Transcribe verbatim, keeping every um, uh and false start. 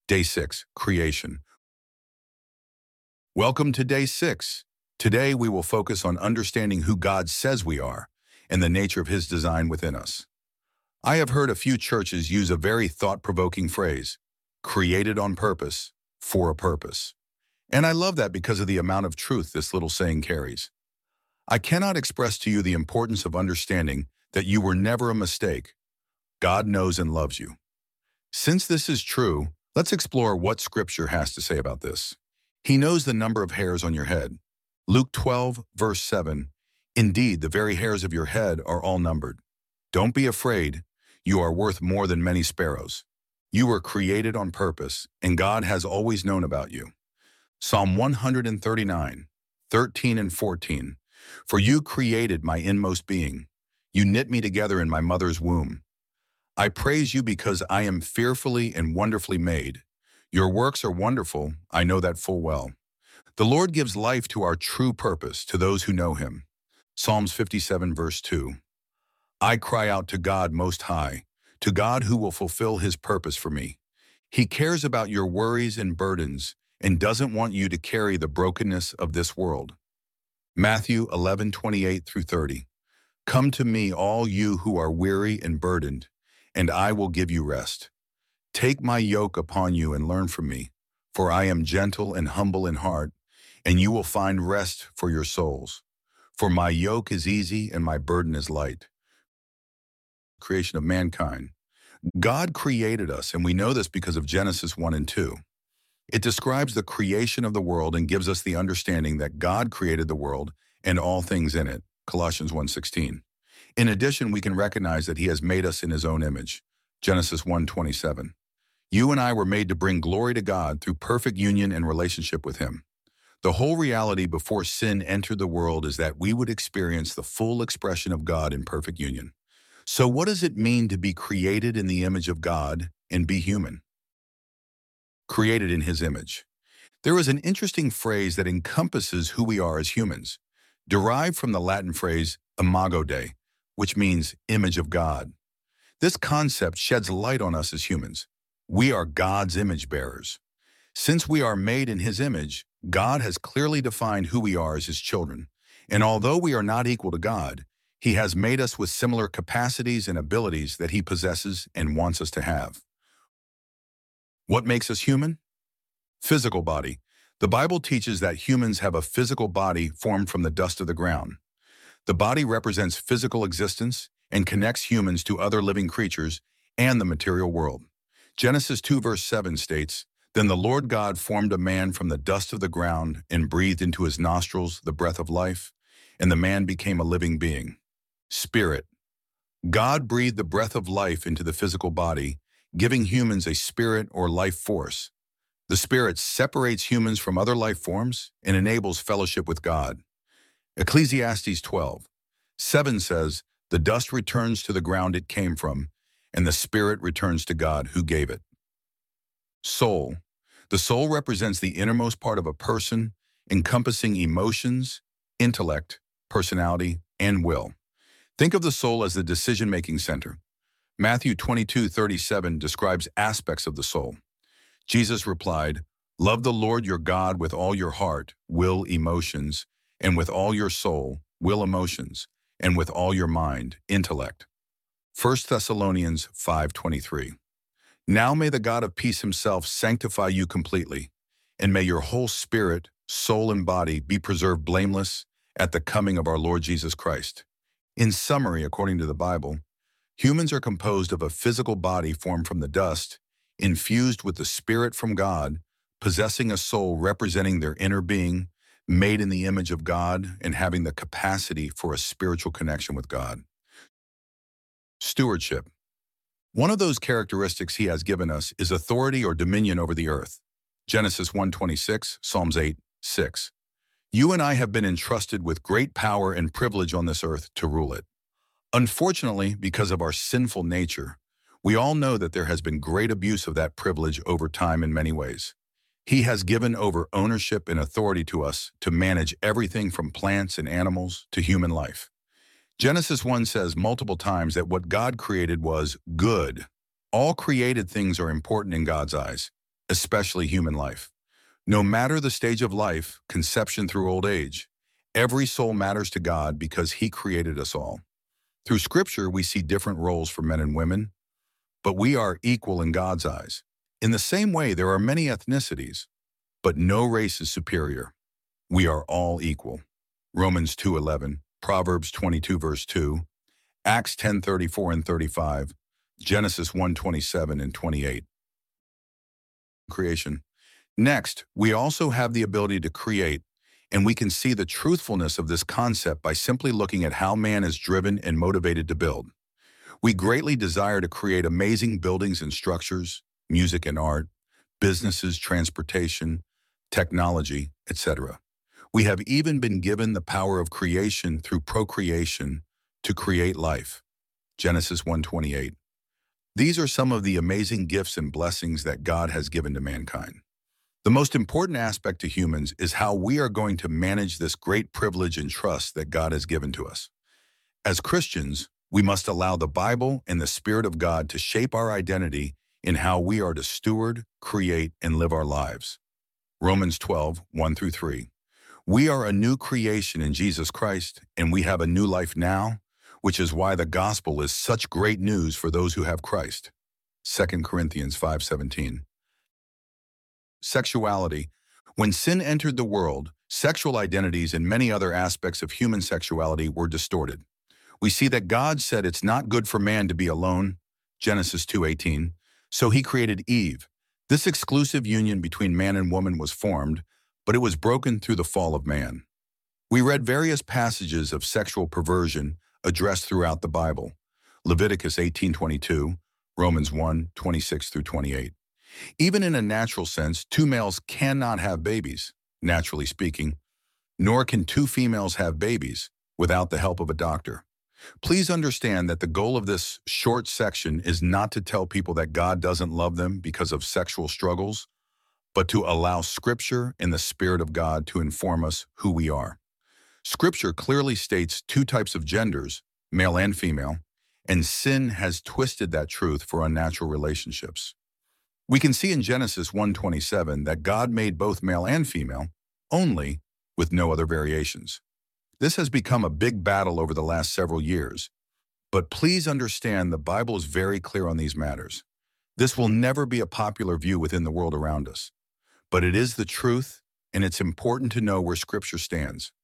Day six, Creation. Welcome to Day six. Today we will focus on understanding who God says we are and the nature of His design within us. I have heard a few churches use a very thought-provoking phrase, created on purpose, for a purpose. And I love that because of the amount of truth this little saying carries. I cannot express to you the importance of understanding that you were never a mistake. God knows and loves you. Since this is true, let's explore what Scripture has to say about this. He knows the number of hairs on your head. Luke twelve, verse seven, "Indeed, the very hairs of your head are all numbered. Don't be afraid. You are worth more than many sparrows." You were created on purpose, and God has always known about you. Psalm one thirty-nine, thirteen and fourteen, "For you created my inmost being. You knit me together in my mother's womb. I praise you because I am fearfully and wonderfully made. Your works are wonderful, I know that full well. The Lord gives life to our true purpose, to those who know Him." Psalms fifty-seven, verse two. "I cry out to God Most High, to God who will fulfill His purpose for me. He cares about your worries and burdens and doesn't want you to carry the brokenness of this world." Matthew eleven, twenty-eight through thirty. "Come to me, all you who are weary and burdened, and I will give you rest. Take my yoke upon you and learn from me, for I am gentle and humble in heart, and you will find rest for your souls. For my yoke is easy and my burden is light." Creation of mankind. God created us, and we know this because of Genesis one and two. It describes the creation of the world and gives us the understanding that God created the world and all things in it, Colossians one sixteen. In addition, we can recognize that He has made us in His own image, Genesis one twenty-seven. You and I were made to bring glory to God through perfect union and relationship with Him. The whole reality before sin entered the world is that we would experience the full expression of God in perfect union. So what does it mean to be created in the image of God and be human? Created in His image. There is an interesting phrase that encompasses who we are as humans, derived from the Latin phrase imago Dei, which means image of God. This concept sheds light on us as humans. We are God's image bearers. Since we are made in His image, God has clearly defined who we are as His children. And although we are not equal to God, He has made us with similar capacities and abilities that He possesses and wants us to have. What makes us human? Physical body. The Bible teaches that humans have a physical body formed from the dust of the ground. The body represents physical existence and connects humans to other living creatures and the material world. Genesis two verse seven states, "Then the Lord God formed a man from the dust of the ground and breathed into his nostrils the breath of life, and the man became a living being." Spirit. God breathed the breath of life into the physical body, giving humans a spirit or life force. The Spirit separates humans from other life forms and enables fellowship with God. Ecclesiastes twelve, seven says, "The dust returns to the ground it came from, and the spirit returns to God who gave it." Soul. The soul represents the innermost part of a person, encompassing emotions, intellect, personality, and will. Think of the soul as the decision-making center. Matthew twenty-two thirty-seven describes aspects of the soul. Jesus replied, "Love the Lord your God with all your heart, will, emotions, and with all your soul, will, emotions, and with all your mind, intellect." First Thessalonians five twenty-three. "Now may the God of peace Himself sanctify you completely, and may your whole spirit, soul, and body be preserved blameless at the coming of our Lord Jesus Christ." In summary, according to the Bible, humans are composed of a physical body formed from the dust, infused with the Spirit from God, possessing a soul representing their inner being, made in the image of God, and having the capacity for a spiritual connection with God. Stewardship. One of those characteristics He has given us is authority or dominion over the earth. Genesis one twenty-six, Psalms eight, six. You and I have been entrusted with great power and privilege on this earth to rule it. Unfortunately, because of our sinful nature, we all know that there has been great abuse of that privilege over time in many ways. He has given over ownership and authority to us to manage everything from plants and animals to human life. Genesis one says multiple times that what God created was good. All created things are important in God's eyes. especially human life. No matter the stage of life, conception through old age, every soul matters to God because He created us all. Through Scripture, we see different roles for men and women, but we are equal in God's eyes. In the same way, there are many ethnicities, but no race is superior. We are all equal. Romans two eleven, Proverbs twenty-two verse two, Acts ten thirty-four and thirty-five, Genesis one twenty-seven and twenty-eight. Creation. Next, we also have the ability to create, and we can see the truthfulness of this concept by simply looking at how man is driven and motivated to build. We greatly desire to create amazing buildings and structures, music and art, businesses, transportation, technology, et cetera. We have even been given the power of creation through procreation to create life. Genesis one twenty-eight. These are some of the amazing gifts and blessings that God has given to mankind. The most important aspect to humans is how we are going to manage this great privilege and trust that God has given to us. As Christians, we must allow the Bible and the Spirit of God to shape our identity in how we are to steward, create, and live our lives. Romans twelve, one through three. We are a new creation in Jesus Christ, and we have a new life now, which is why the gospel is such great news for those who have Christ. Second Corinthians five seventeen. Sexuality. When sin entered the world, sexual identities and many other aspects of human sexuality were distorted. We see that God said it's not good for man to be alone, Genesis two eighteen, so He created Eve. This exclusive union between man and woman was formed, but it was broken through the fall of man. We read various passages of sexual perversion addressed throughout the Bible. Leviticus eighteen twenty-two, Romans one twenty-six through twenty-eight. Even in a natural sense, two males cannot have babies, naturally speaking, nor can two females have babies without the help of a doctor. Please understand that the goal of this short section is not to tell people that God doesn't love them because of sexual struggles, but to allow Scripture and the Spirit of God to inform us who we are. Scripture clearly states two types of genders, male and female, and sin has twisted that truth for unnatural relationships. We can see in Genesis one twenty-seven that God made both male and female, only with no other variations. This has become a big battle over the last several years, but please understand the Bible is very clear on these matters. This will never be a popular view within the world around us, but it is the truth, and it's important to know where Scripture stands.